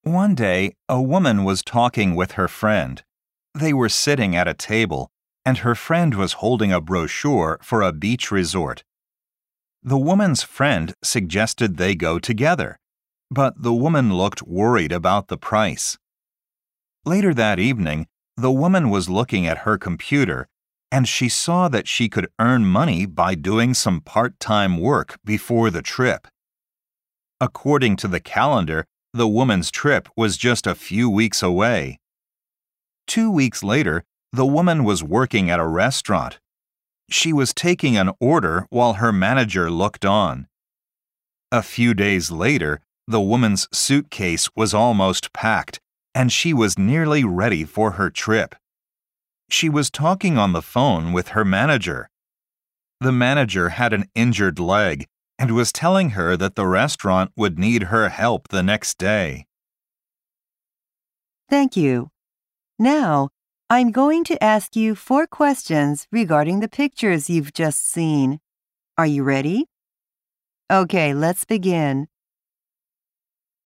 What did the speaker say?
One day, a woman was talking with her friend. They were sitting at a table, and her friend was holding a brochure for a beach resort. The woman's friend suggested they go together, but the woman looked worried about the price. Later that evening, the woman was looking at her computer, and she saw that she could earn money by doing some part-time work before the trip. According to the calendar, the woman's trip was just a few weeks away. 2 weeks later, the woman was working at a restaurant. She was taking an order while her manager looked on. A few days later, the woman's suitcase was almost packed, and she was nearly ready for her trip. She was talking on the phone with her manager. The manager had an injured leg and was telling her that the restaurant would need her help the next day. Thank you. Now, I'm going to ask you 4 questions regarding the pictures you've just seen. Are you ready? Okay, let's begin.